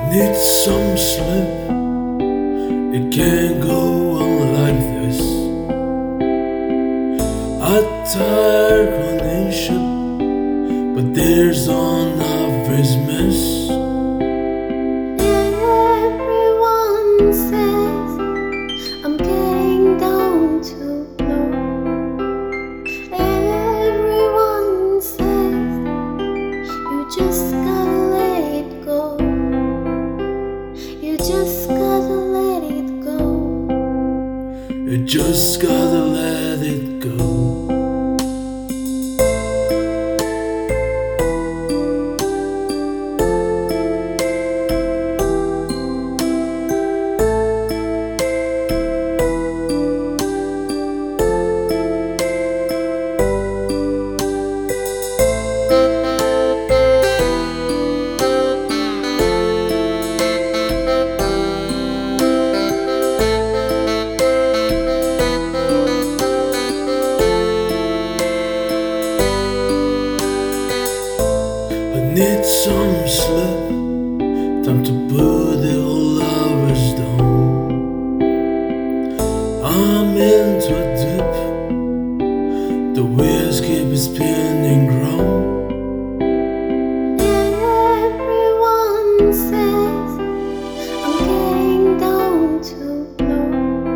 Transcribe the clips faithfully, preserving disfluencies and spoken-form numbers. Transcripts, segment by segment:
Need some sleep. It can't go on like this. A tired nation, but there's unobvious miss. Everyone says I'm getting down too low. Everyone says you just gotta let it go. You just gotta let it go. You just gotta let it go. Need some sleep, time to put the old lovers down. I'm into a dip, the wheels keep spinning round. Everyone says I'm getting down too low.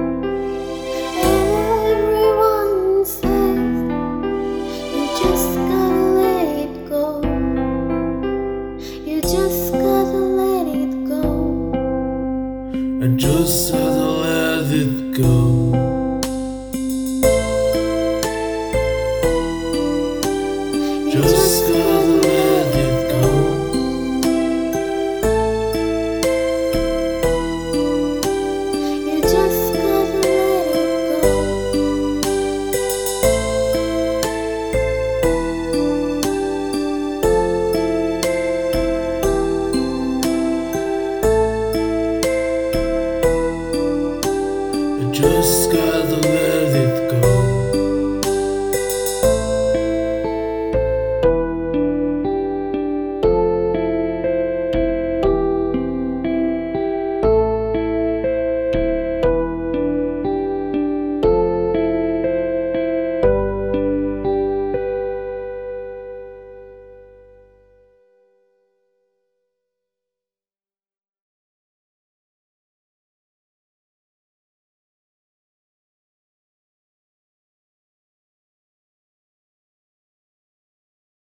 Everyone says you just gotta let it go. You just gotta let it go. And just gotta let it go.